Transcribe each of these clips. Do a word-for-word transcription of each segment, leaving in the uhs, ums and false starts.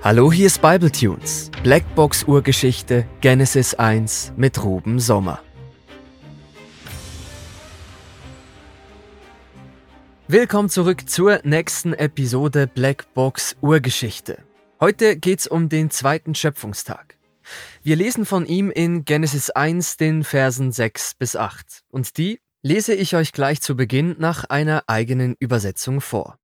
Hallo, hier ist Bibletunes, Blackbox Urgeschichte, Genesis eins mit Ruben Sommer. Willkommen zurück zur nächsten Episode Blackbox Urgeschichte. Heute geht's um den zweiten Schöpfungstag. Wir lesen von ihm in Genesis eins, den Versen sechs bis acht. Und die lese ich euch gleich zu Beginn nach einer eigenen Übersetzung vor.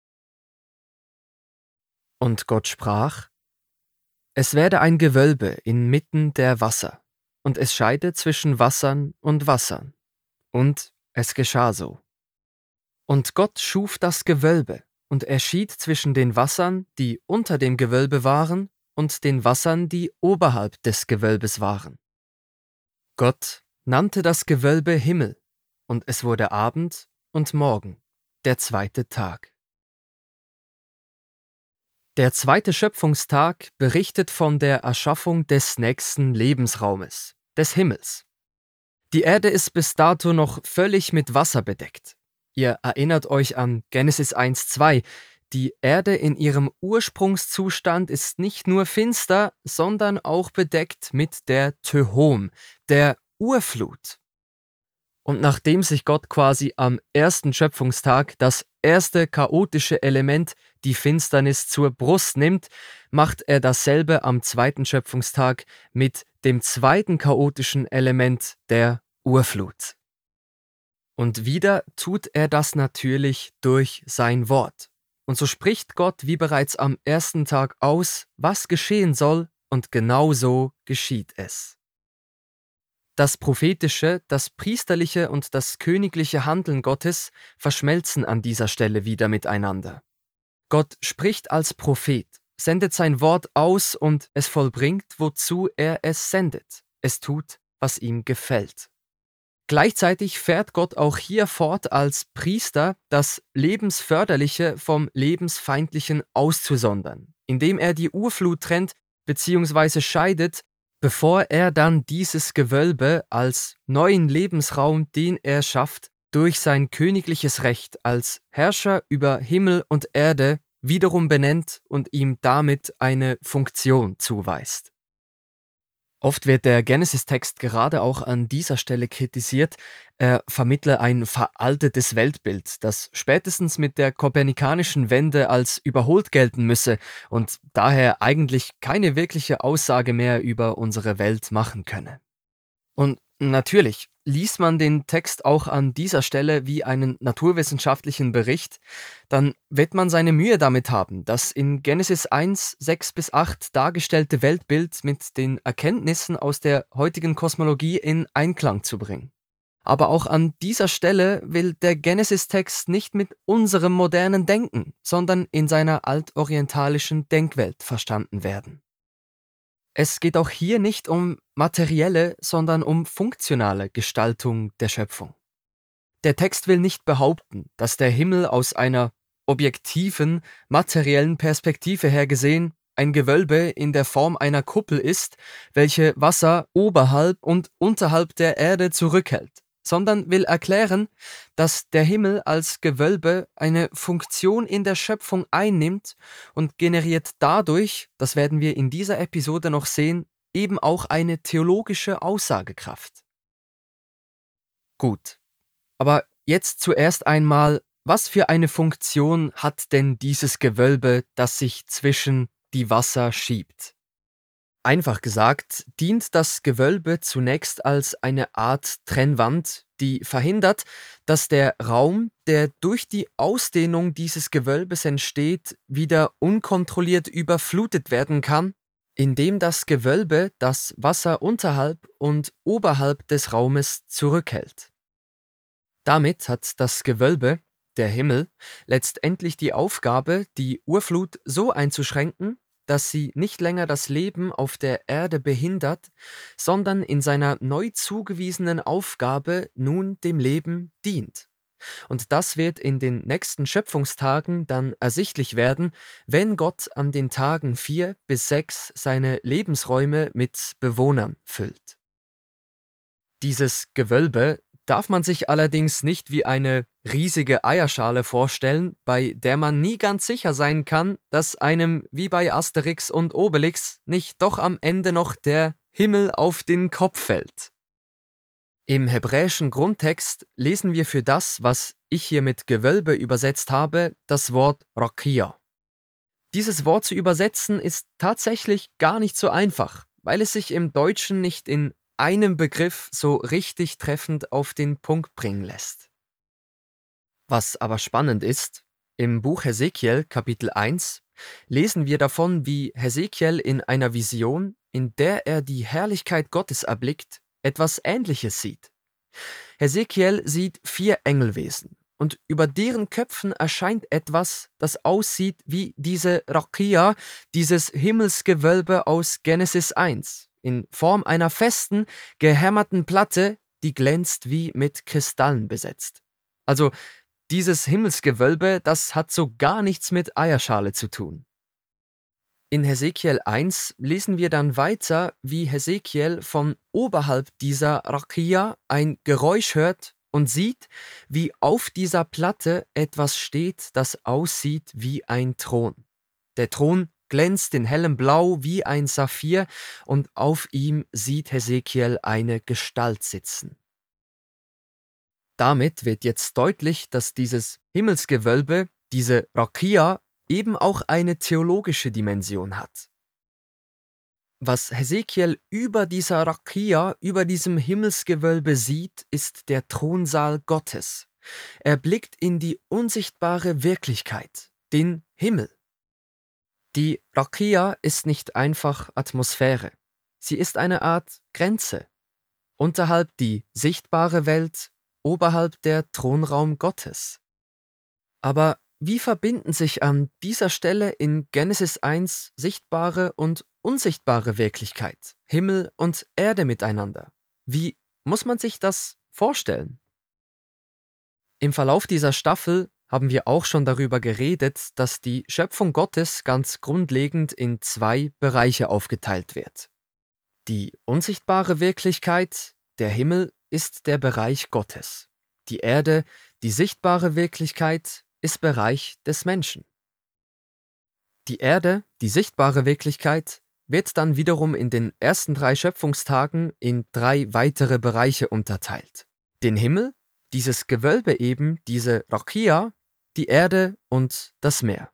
Und Gott sprach: Es werde ein Gewölbe inmitten der Wasser, und es scheide zwischen Wassern und Wassern. Und es geschah so. Und Gott schuf das Gewölbe, und er schied zwischen den Wassern, die unter dem Gewölbe waren, und den Wassern, die oberhalb des Gewölbes waren. Gott nannte das Gewölbe Himmel, und es wurde Abend und Morgen, der zweite Tag. Der zweite Schöpfungstag berichtet von der Erschaffung des nächsten Lebensraumes, des Himmels. Die Erde ist bis dato noch völlig mit Wasser bedeckt. Ihr erinnert euch an Genesis eins zwei. Die Erde in ihrem Ursprungszustand ist nicht nur finster, sondern auch bedeckt mit der Tehom, der Urflut. Und nachdem sich Gott quasi am ersten Schöpfungstag das erste chaotische Element, die Finsternis, zur Brust nimmt, macht er dasselbe am zweiten Schöpfungstag mit dem zweiten chaotischen Element, der Urflut. Und wieder tut er das natürlich durch sein Wort. Und so spricht Gott wie bereits am ersten Tag aus, was geschehen soll, und genau so geschieht es. Das prophetische, das priesterliche und das königliche Handeln Gottes verschmelzen an dieser Stelle wieder miteinander. Gott spricht als Prophet, sendet sein Wort aus und es vollbringt, wozu er es sendet. Es tut, was ihm gefällt. Gleichzeitig fährt Gott auch hier fort als Priester, das Lebensförderliche vom Lebensfeindlichen auszusondern, indem er die Urflut trennt bzw. scheidet, bevor er dann dieses Gewölbe als neuen Lebensraum, den er schafft, durch sein königliches Recht als Herrscher über Himmel und Erde wiederum benennt und ihm damit eine Funktion zuweist. Oft wird der Genesis-Text gerade auch an dieser Stelle kritisiert, er vermittle ein veraltetes Weltbild, das spätestens mit der kopernikanischen Wende als überholt gelten müsse und daher eigentlich keine wirkliche Aussage mehr über unsere Welt machen könne. Und natürlich liest man den Text auch an dieser Stelle wie einen naturwissenschaftlichen Bericht, dann wird man seine Mühe damit haben, das in Genesis eins, sechs bis acht dargestellte Weltbild mit den Erkenntnissen aus der heutigen Kosmologie in Einklang zu bringen. Aber auch an dieser Stelle will der Genesis-Text nicht mit unserem modernen Denken, sondern in seiner altorientalischen Denkwelt verstanden werden. Es geht auch hier nicht um materielle, sondern um funktionale Gestaltung der Schöpfung. Der Text will nicht behaupten, dass der Himmel aus einer objektiven, materiellen Perspektive her gesehen ein Gewölbe in der Form einer Kuppel ist, welche Wasser oberhalb und unterhalb der Erde zurückhält, sondern will erklären, dass der Himmel als Gewölbe eine Funktion in der Schöpfung einnimmt und generiert dadurch, das werden wir in dieser Episode noch sehen, eben auch eine theologische Aussagekraft. Gut, aber jetzt zuerst einmal, was für eine Funktion hat denn dieses Gewölbe, das sich zwischen die Wasser schiebt? Einfach gesagt, dient das Gewölbe zunächst als eine Art Trennwand, die verhindert, dass der Raum, der durch die Ausdehnung dieses Gewölbes entsteht, wieder unkontrolliert überflutet werden kann, indem das Gewölbe das Wasser unterhalb und oberhalb des Raumes zurückhält. Damit hat das Gewölbe, der Himmel, letztendlich die Aufgabe, die Urflut so einzuschränken, dass sie nicht länger das Leben auf der Erde behindert, sondern in seiner neu zugewiesenen Aufgabe nun dem Leben dient. Und das wird in den nächsten Schöpfungstagen dann ersichtlich werden, wenn Gott an den Tagen vier bis sechs seine Lebensräume mit Bewohnern füllt. Dieses Gewölbe darf man sich allerdings nicht wie eine riesige Eierschale vorstellen, bei der man nie ganz sicher sein kann, dass einem wie bei Asterix und Obelix nicht doch am Ende noch der Himmel auf den Kopf fällt. Im hebräischen Grundtext lesen wir für das, was ich hier mit Gewölbe übersetzt habe, das Wort Rakia. Dieses Wort zu übersetzen ist tatsächlich gar nicht so einfach, weil es sich im Deutschen nicht in einem Begriff so richtig treffend auf den Punkt bringen lässt. Was aber spannend ist, im Buch Hesekiel Kapitel eins lesen wir davon, wie Hesekiel in einer Vision, in der er die Herrlichkeit Gottes erblickt, etwas Ähnliches sieht. Hesekiel sieht vier Engelwesen und über deren Köpfen erscheint etwas, das aussieht wie diese Rakia, dieses Himmelsgewölbe aus Genesis eins, in Form einer festen, gehämmerten Platte, die glänzt wie mit Kristallen besetzt. Also dieses Himmelsgewölbe, das hat so gar nichts mit Eierschale zu tun. In Hesekiel eins lesen wir dann weiter, wie Hesekiel von oberhalb dieser Rakia ein Geräusch hört und sieht, wie auf dieser Platte etwas steht, das aussieht wie ein Thron. Der Thron glänzt in hellem Blau wie ein Saphir und auf ihm sieht Hesekiel eine Gestalt sitzen. Damit wird jetzt deutlich, dass dieses Himmelsgewölbe, diese Rakia, eben auch eine theologische Dimension hat. Was Hesekiel über dieser Rakia, über diesem Himmelsgewölbe sieht, ist der Thronsaal Gottes. Er blickt in die unsichtbare Wirklichkeit, den Himmel. Die Rakia ist nicht einfach Atmosphäre. Sie ist eine Art Grenze. Unterhalb die sichtbare Welt, oberhalb der Thronraum Gottes. Aber wie verbinden sich an dieser Stelle in Genesis eins sichtbare und unsichtbare Wirklichkeit, Himmel und Erde miteinander? Wie muss man sich das vorstellen? Im Verlauf dieser Staffel haben wir auch schon darüber geredet, dass die Schöpfung Gottes ganz grundlegend in zwei Bereiche aufgeteilt wird. Die unsichtbare Wirklichkeit, der Himmel, ist der Bereich Gottes. Die Erde, die sichtbare Wirklichkeit, ist Bereich des Menschen. Die Erde, die sichtbare Wirklichkeit, wird dann wiederum in den ersten drei Schöpfungstagen in drei weitere Bereiche unterteilt. Den Himmel, dieses Gewölbe eben, diese Rakia, die Erde und das Meer.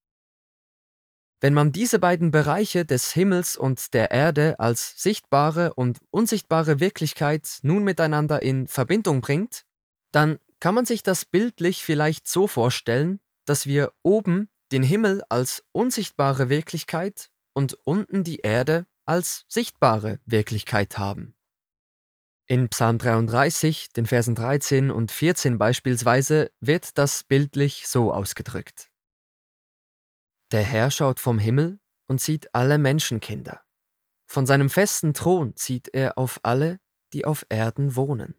Wenn man diese beiden Bereiche des Himmels und der Erde als sichtbare und unsichtbare Wirklichkeit nun miteinander in Verbindung bringt, dann kann man sich das bildlich vielleicht so vorstellen, dass wir oben den Himmel als unsichtbare Wirklichkeit und unten die Erde als sichtbare Wirklichkeit haben. In Psalm dreiunddreißig, den Versen dreizehn und vierzehn beispielsweise, wird das bildlich so ausgedrückt. Der Herr schaut vom Himmel und sieht alle Menschenkinder. Von seinem festen Thron sieht er auf alle, die auf Erden wohnen.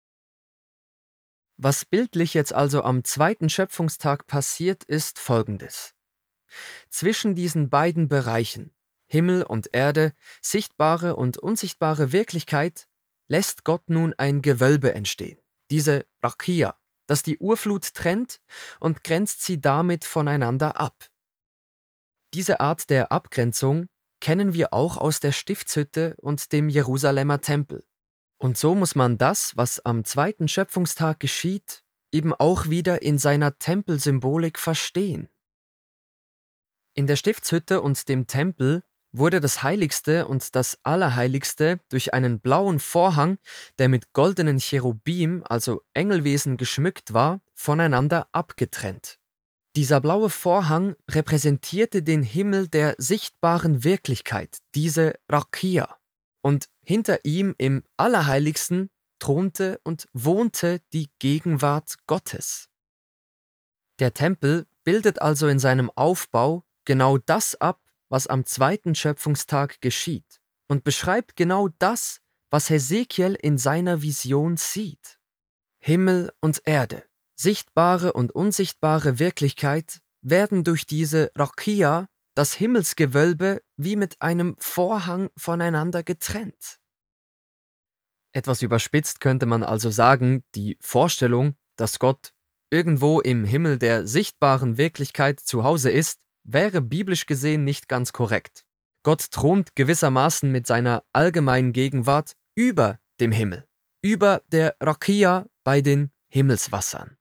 Was bildlich jetzt also am zweiten Schöpfungstag passiert, ist Folgendes. Zwischen diesen beiden Bereichen, Himmel und Erde, sichtbare und unsichtbare Wirklichkeit, lässt Gott nun ein Gewölbe entstehen, diese Rakia, das die Urflut trennt und grenzt sie damit voneinander ab. Diese Art der Abgrenzung kennen wir auch aus der Stiftshütte und dem Jerusalemer Tempel. Und so muss man das, was am zweiten Schöpfungstag geschieht, eben auch wieder in seiner Tempelsymbolik verstehen. In der Stiftshütte und dem Tempel wurde das Heiligste und das Allerheiligste durch einen blauen Vorhang, der mit goldenen Cherubim, also Engelwesen, geschmückt war, voneinander abgetrennt. Dieser blaue Vorhang repräsentierte den Himmel der sichtbaren Wirklichkeit, diese Rakia. Und hinter ihm im Allerheiligsten thronte und wohnte die Gegenwart Gottes. Der Tempel bildet also in seinem Aufbau genau das ab, was am zweiten Schöpfungstag geschieht, und beschreibt genau das, was Hesekiel in seiner Vision sieht. Himmel und Erde, sichtbare und unsichtbare Wirklichkeit, werden durch diese Rakia, das Himmelsgewölbe, wie mit einem Vorhang voneinander getrennt. Etwas überspitzt könnte man also sagen, die Vorstellung, dass Gott irgendwo im Himmel der sichtbaren Wirklichkeit zu Hause ist, wäre biblisch gesehen nicht ganz korrekt. Gott thront gewissermaßen mit seiner allgemeinen Gegenwart über dem Himmel, über der Rakia bei den Himmelswassern.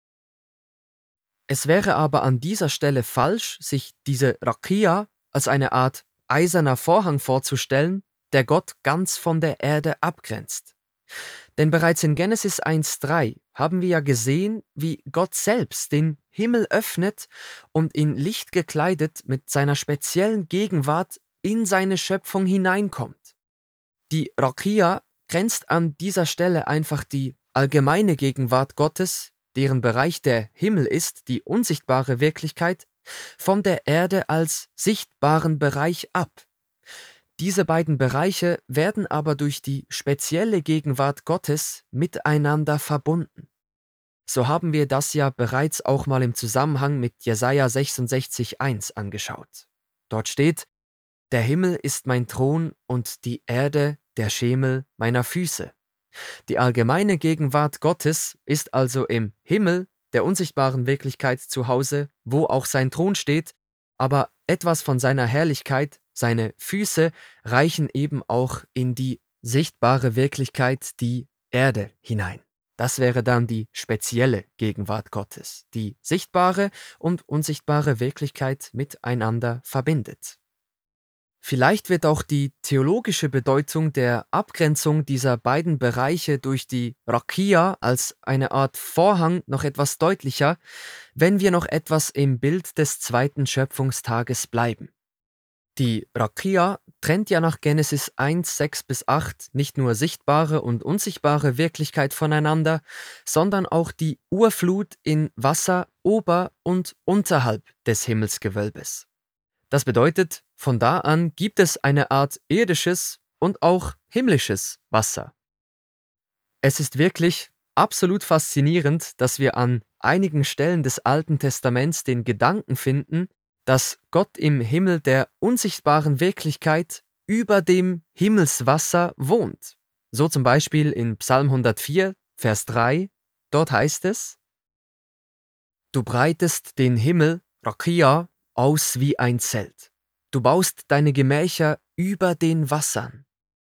Es wäre aber an dieser Stelle falsch, sich diese Rakia als eine Art eiserner Vorhang vorzustellen, der Gott ganz von der Erde abgrenzt. Denn bereits in Genesis eins drei haben wir ja gesehen, wie Gott selbst den Himmel öffnet und in Licht gekleidet mit seiner speziellen Gegenwart in seine Schöpfung hineinkommt. Die Rakia grenzt an dieser Stelle einfach die allgemeine Gegenwart Gottes, deren Bereich der Himmel ist, die unsichtbare Wirklichkeit, von der Erde als sichtbaren Bereich ab. Diese beiden Bereiche werden aber durch die spezielle Gegenwart Gottes miteinander verbunden. So haben wir das ja bereits auch mal im Zusammenhang mit Jesaja sechsundsechzig eins angeschaut. Dort steht: Der Himmel ist mein Thron und die Erde der Schemel meiner Füße. Die allgemeine Gegenwart Gottes ist also im Himmel, der unsichtbaren Wirklichkeit, zu Hause, wo auch sein Thron steht, aber etwas von seiner Herrlichkeit, seine Füße, reichen eben auch in die sichtbare Wirklichkeit, die Erde, hinein. Das wäre dann die spezielle Gegenwart Gottes, die sichtbare und unsichtbare Wirklichkeit miteinander verbindet. Vielleicht wird auch die theologische Bedeutung der Abgrenzung dieser beiden Bereiche durch die Rakia als eine Art Vorhang noch etwas deutlicher, wenn wir noch etwas im Bild des zweiten Schöpfungstages bleiben. Die Rakia trennt ja nach Genesis eins, sechs bis acht nicht nur sichtbare und unsichtbare Wirklichkeit voneinander, sondern auch die Urflut in Wasser ober- und unterhalb des Himmelsgewölbes. Das bedeutet, von da an gibt es eine Art irdisches und auch himmlisches Wasser. Es ist wirklich absolut faszinierend, dass wir an einigen Stellen des Alten Testaments den Gedanken finden, dass Gott im Himmel der unsichtbaren Wirklichkeit über dem Himmelswasser wohnt. So zum Beispiel in Psalm hundertvier, Vers drei, dort heißt es: Du breitest den Himmel, Rakia, aus wie ein Zelt. Du baust deine Gemächer über den Wassern.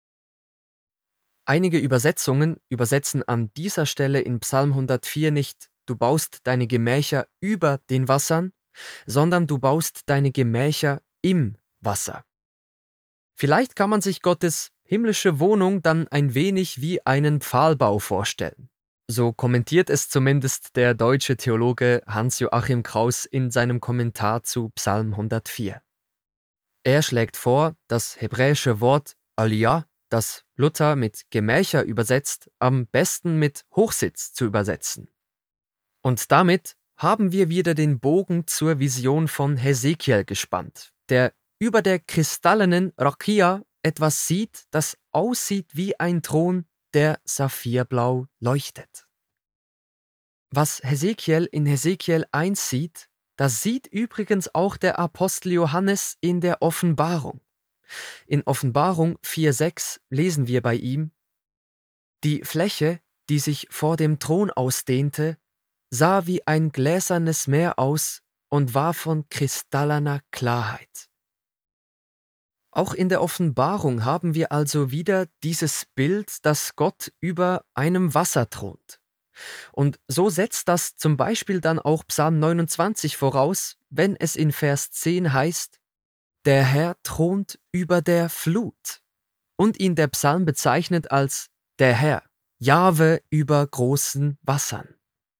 Einige Übersetzungen übersetzen an dieser Stelle in Psalm hundertvier nicht: Du baust deine Gemächer über den Wassern, sondern du baust deine Gemächer im Wasser. Vielleicht kann man sich Gottes himmlische Wohnung dann ein wenig wie einen Pfahlbau vorstellen. So kommentiert es zumindest der deutsche Theologe Hans-Joachim Kraus in seinem Kommentar zu Psalm hundertvier. Er schlägt vor, das hebräische Wort Aliyah, das Luther mit Gemächer übersetzt, am besten mit Hochsitz zu übersetzen. Und damit haben wir wieder den Bogen zur Vision von Hesekiel gespannt, der über der kristallenen Rakia etwas sieht, das aussieht wie ein Thron, der saphirblau leuchtet. Was Hesekiel in Hesekiel eins sieht, das sieht übrigens auch der Apostel Johannes in der Offenbarung. In Offenbarung vier sechs lesen wir bei ihm: Die Fläche, die sich vor dem Thron ausdehnte, sah wie ein gläsernes Meer aus und war von kristallener Klarheit. Auch in der Offenbarung haben wir also wieder dieses Bild, dass Gott über einem Wasser thront. Und so setzt das zum Beispiel dann auch Psalm neunundzwanzig voraus, wenn es in Vers zehn heißt: Der Herr thront über der Flut, und ihn der Psalm bezeichnet als der Herr, Jahwe über großen Wassern.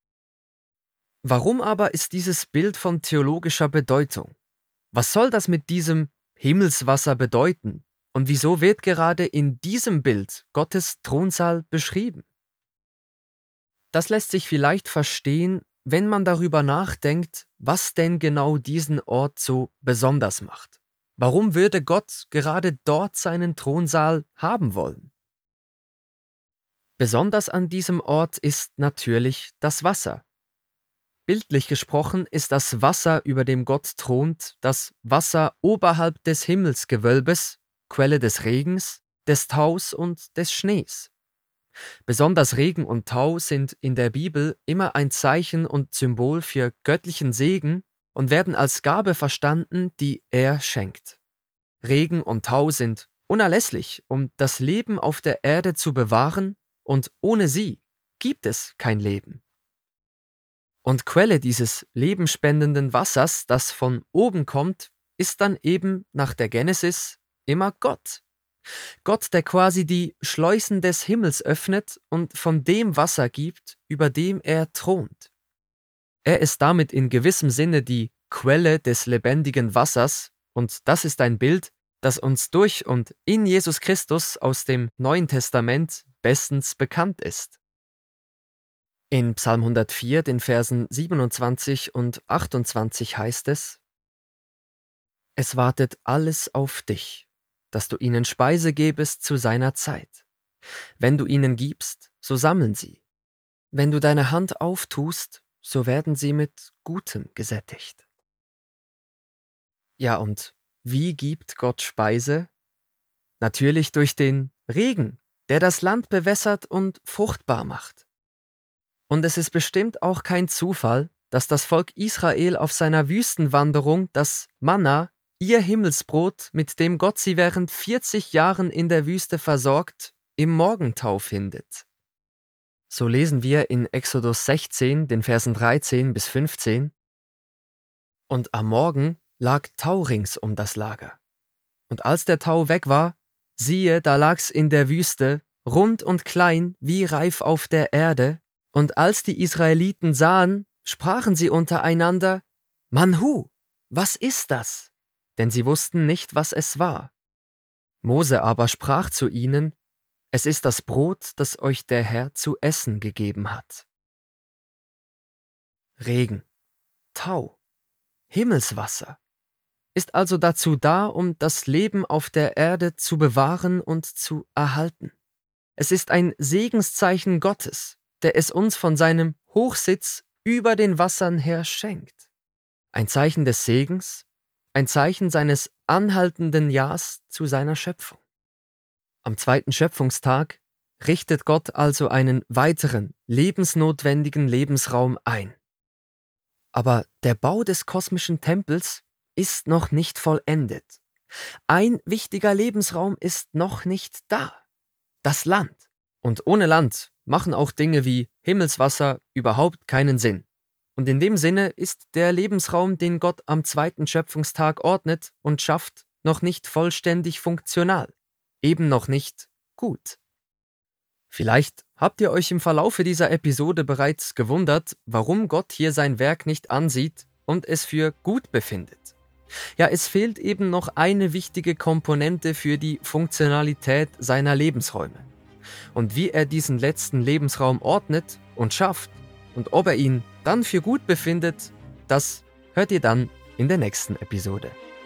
Warum aber ist dieses Bild von theologischer Bedeutung? Was soll das mit diesem Himmelswasser bedeuten? Und wieso wird gerade in diesem Bild Gottes Thronsaal beschrieben? Das lässt sich vielleicht verstehen, wenn man darüber nachdenkt, was denn genau diesen Ort so besonders macht. Warum würde Gott gerade dort seinen Thronsaal haben wollen? Besonders an diesem Ort ist natürlich das Wasser. Bildlich gesprochen ist das Wasser, über dem Gott thront, das Wasser oberhalb des Himmelsgewölbes, Quelle des Regens, des Taus und des Schnees. Besonders Regen und Tau sind in der Bibel immer ein Zeichen und Symbol für göttlichen Segen und werden als Gabe verstanden, die er schenkt. Regen und Tau sind unerlässlich, um das Leben auf der Erde zu bewahren, und ohne sie gibt es kein Leben. Und Quelle dieses lebenspendenden Wassers, das von oben kommt, ist dann eben nach der Genesis immer Gott. Gott, der quasi die Schleusen des Himmels öffnet und von dem Wasser gibt, über dem er thront. Er ist damit in gewissem Sinne die Quelle des lebendigen Wassers, und das ist ein Bild, das uns durch und in Jesus Christus aus dem Neuen Testament bestens bekannt ist. In Psalm hundertvier, den Versen siebenundzwanzig und achtundzwanzig heißt es: Es wartet alles auf dich, dass du ihnen Speise gebest zu seiner Zeit. Wenn du ihnen gibst, so sammeln sie. Wenn du deine Hand auftust, so werden sie mit Gutem gesättigt. Ja, und wie gibt Gott Speise? Natürlich durch den Regen, der das Land bewässert und fruchtbar macht. Und es ist bestimmt auch kein Zufall, dass das Volk Israel auf seiner Wüstenwanderung das Manna, ihr Himmelsbrot, mit dem Gott sie während vierzig Jahren in der Wüste versorgt, im Morgentau findet. So lesen wir in Exodus sechzehn, den Versen dreizehn bis fünfzehn: Und am Morgen lag Tau rings um das Lager. Und als der Tau weg war, siehe, da lag's in der Wüste, rund und klein, wie Reif auf der Erde. Und als die Israeliten sahen, sprachen sie untereinander: Manhu, was ist das? Denn sie wussten nicht, was es war. Mose aber sprach zu ihnen: Es ist das Brot, das euch der Herr zu essen gegeben hat. Regen, Tau, Himmelswasser ist also dazu da, um das Leben auf der Erde zu bewahren und zu erhalten. Es ist ein Segenszeichen Gottes, der es uns von seinem Hochsitz über den Wassern her schenkt. Ein Zeichen des Segens, ein Zeichen seines anhaltenden Ja's zu seiner Schöpfung. Am zweiten Schöpfungstag richtet Gott also einen weiteren, lebensnotwendigen Lebensraum ein. Aber der Bau des kosmischen Tempels ist noch nicht vollendet. Ein wichtiger Lebensraum ist noch nicht da: das Land. Und ohne Land machen auch Dinge wie Himmelswasser überhaupt keinen Sinn. Und in dem Sinne ist der Lebensraum, den Gott am zweiten Schöpfungstag ordnet und schafft, noch nicht vollständig funktional, eben noch nicht gut. Vielleicht habt ihr euch im Verlaufe dieser Episode bereits gewundert, warum Gott hier sein Werk nicht ansieht und es für gut befindet. Ja, es fehlt eben noch eine wichtige Komponente für die Funktionalität seiner Lebensräume. Und wie er diesen letzten Lebensraum ordnet und schafft und ob er ihn dann für gut befindet, das hört ihr dann in der nächsten Episode.